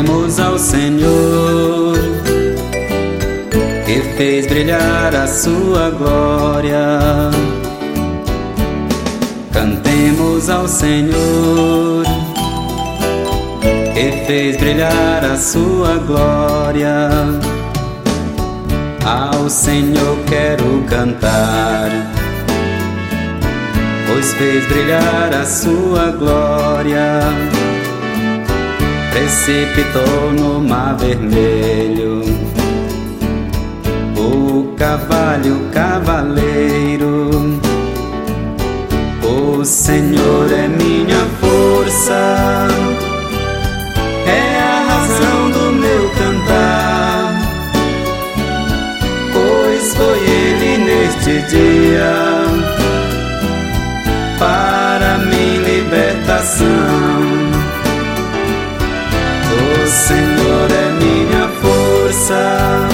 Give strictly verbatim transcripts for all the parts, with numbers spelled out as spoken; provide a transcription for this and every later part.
Cantemos ao Senhor, que fez brilhar a sua glória. Cantemos ao Senhor, que fez brilhar a sua glória. Ao Senhor quero cantar, pois fez brilhar a sua glória. Precipitou no mar vermelho o cavalo, o cavaleiro. O Senhor é minha força, é a razão do meu cantar, pois foi Ele neste dia para minha libertação. O Senhor é minha força,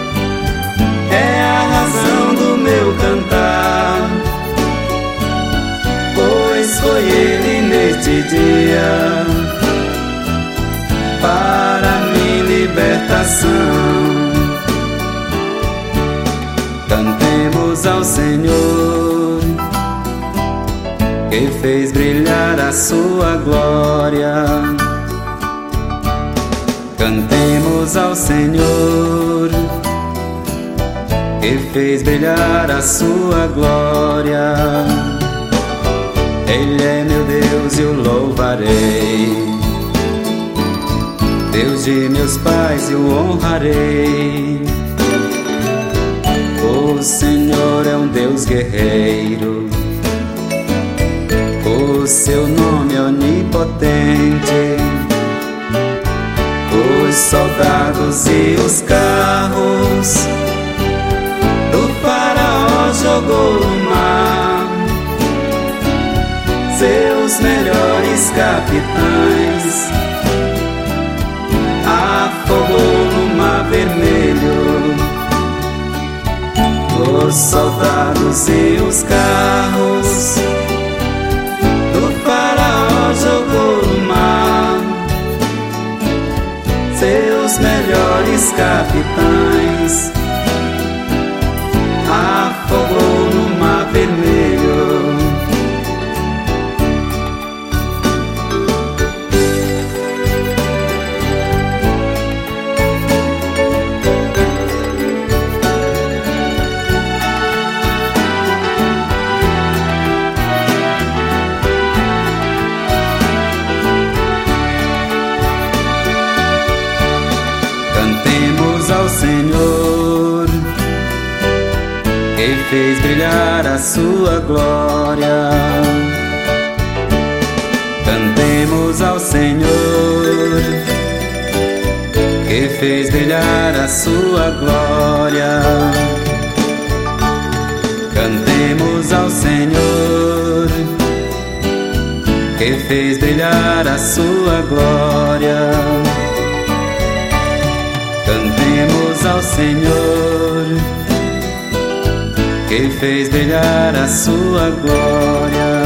é a razão do meu cantar, pois foi Ele neste dia para minha libertação. Cantemos ao Senhor, que fez brilhar a sua glória. Cantemos ao Senhor, que fez brilhar a sua glória. Ele é meu Deus e o louvarei, Deus de meus pais e o honrarei. O Senhor é um Deus guerreiro, o seu nome é onipotente. Os soldados e os carros do faraó jogou no mar, seus melhores capitães afogou no mar vermelho. Os soldados e os carros do faraó jogou no mar, seus melhores capitães afogou no mar vermelho. Cantemos ao Senhor, que fez brilhar a sua glória. Cantemos ao Senhor, que fez brilhar a sua glória. Cantemos ao Senhor, que fez brilhar a sua glória. Cantemos ao Senhor, que fez brilhar a sua glória.